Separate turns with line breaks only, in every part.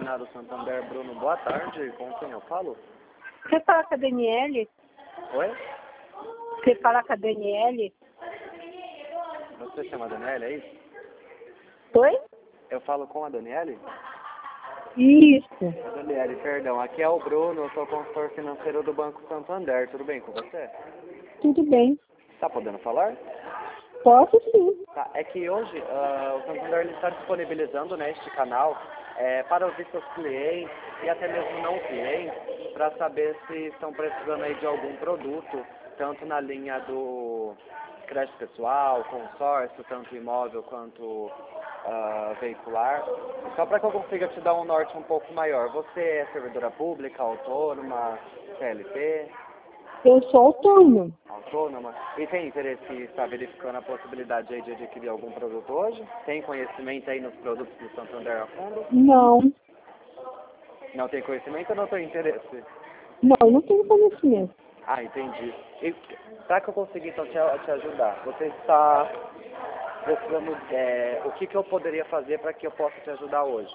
Senado Santander, Bruno, boa tarde. Com quem eu falo?
Você fala com a Daniele?
Oi?
Você fala com a Daniele?
Você chama Daniele, é isso?
Oi?
Eu falo com a Daniele?
Isso.
Daniele, perdão. Aqui é o Bruno, eu sou consultor financeiro do Banco Santander. Tudo bem com você?
Tudo bem.
Tá podendo falar?
Posso sim.
Tá, é que hoje o Santander ele está disponibilizando, né, este canal para ouvir seus clientes e até mesmo não clientes, para saber se estão precisando aí de algum produto, tanto na linha do crédito pessoal, consórcio, tanto imóvel quanto veicular. Só para que eu consiga te dar um norte um pouco maior. Você é servidora pública, autônoma, CLT?
Eu sou autônoma.
Autônoma. E tem interesse em estar verificando a possibilidade aí de adquirir algum produto hoje? Tem conhecimento aí nos produtos do Santander a fundo?
Não.
Não tem conhecimento ou não tem interesse?
Não tenho conhecimento.
Ah, entendi. E para que eu consiga então te ajudar, você está precisando, o que eu poderia fazer para que eu possa te ajudar hoje?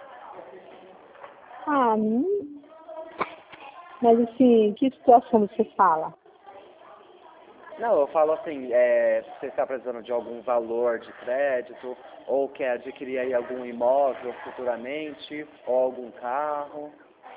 Não. Mas assim, que situação você fala?
Não, eu falo assim, você está precisando de algum valor de crédito, ou quer adquirir aí algum imóvel futuramente, ou algum carro.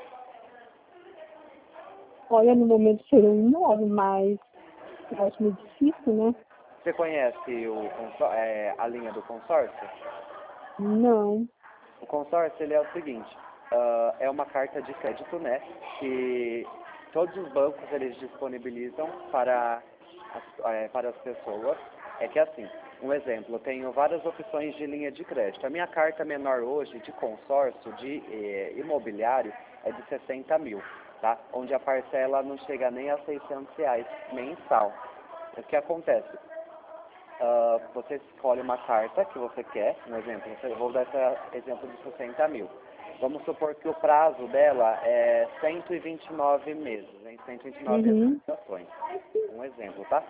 Olha, no momento seria um imóvel, mas eu acho muito difícil, né?
Você conhece a linha do consórcio?
Não.
O consórcio ele é o seguinte, é uma carta de crédito, né, que todos os bancos eles disponibilizam para as pessoas. É que assim, um exemplo, eu tenho várias opções de linha de crédito. A minha carta menor hoje de consórcio, de imobiliário, é de 60 mil, tá? Onde a parcela não chega nem a R$600 mensal. O que acontece? Você escolhe uma carta que você quer, um exemplo, eu vou dar esse exemplo de 60 mil. Vamos supor que o prazo dela é 129 meses, em 129 aplicações. Um exemplo, tá?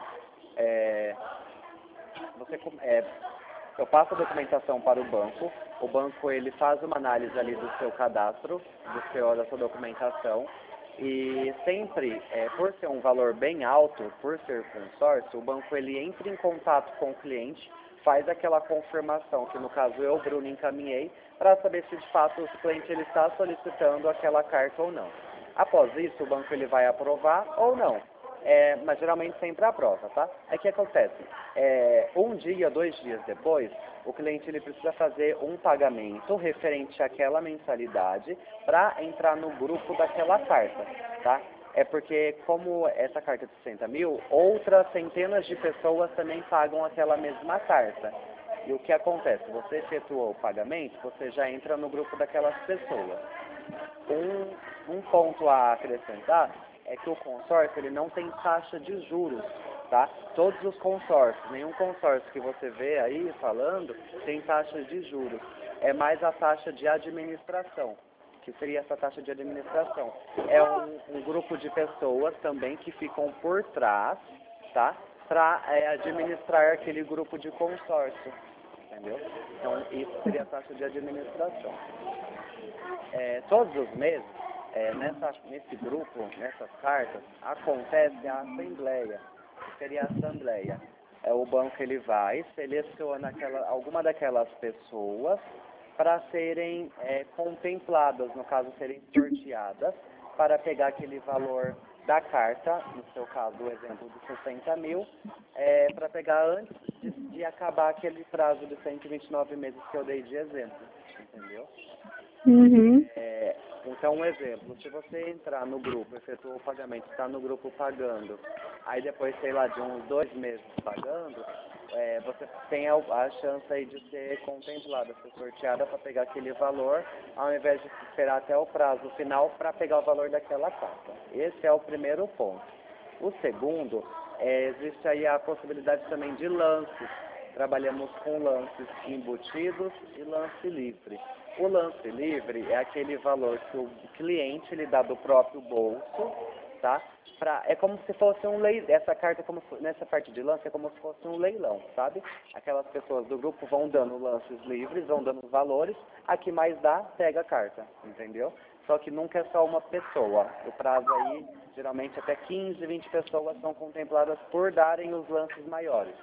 Eu passo a documentação para o banco ele faz uma análise ali do seu cadastro, da sua documentação, e sempre, por ser um valor bem alto, por ser consórcio, o banco ele entra em contato com o cliente, faz aquela confirmação, que no caso eu, Bruno, encaminhei, para saber se de fato o cliente ele está solicitando aquela carta ou não. Após isso, o banco ele vai aprovar ou não. Mas geralmente sempre aprova, tá? Aí o que acontece? Um dia, 2 dias depois, o cliente ele precisa fazer um pagamento referente àquela mensalidade para entrar no grupo daquela carta, tá? É porque, como essa carta é de 60 mil, outras centenas de pessoas também pagam aquela mesma carta. E o que acontece? Você efetuou o pagamento, você já entra no grupo daquelas pessoas. Um ponto a acrescentar é que o consórcio ele não tem taxa de juros, tá? Todos os consórcios, nenhum consórcio que você vê aí falando tem taxa de juros. É mais a taxa de administração. Que seria essa taxa de administração? É um grupo de pessoas também que ficam por trás, tá? Para administrar aquele grupo de consórcio, entendeu? Então, isso seria a taxa de administração. Todos os meses, nesse grupo, nessas cartas, acontece a assembleia, que seria a assembleia. O banco ele vai, seleciona alguma daquelas pessoas para serem contempladas, no caso, serem sorteadas, para pegar aquele valor da carta, no seu caso, o exemplo de 60 mil, para pegar antes de acabar aquele prazo de 129 meses que eu dei de exemplo, entendeu? Então, um exemplo, se você entrar no grupo, efetuou o pagamento, está no grupo pagando, aí depois, sei lá, de uns 2 meses pagando, você tem a chance aí de ser contemplada, ser sorteada para pegar aquele valor, ao invés de esperar até o prazo final para pegar o valor daquela carta. Esse é o primeiro ponto. O segundo, existe aí a possibilidade também de lances. Trabalhamos com lances embutidos e lance livre. O lance livre é aquele valor que o cliente ele dá do próprio bolso tá? É como se fosse um leilão, essa carta, nessa parte de lance, é como se fosse um leilão, sabe? Aquelas pessoas do grupo vão dando lances livres, vão dando os valores, a que mais dá, pega a carta, entendeu? Só que nunca é só uma pessoa. O prazo aí, geralmente até 15, 20 pessoas são contempladas por darem os lances maiores.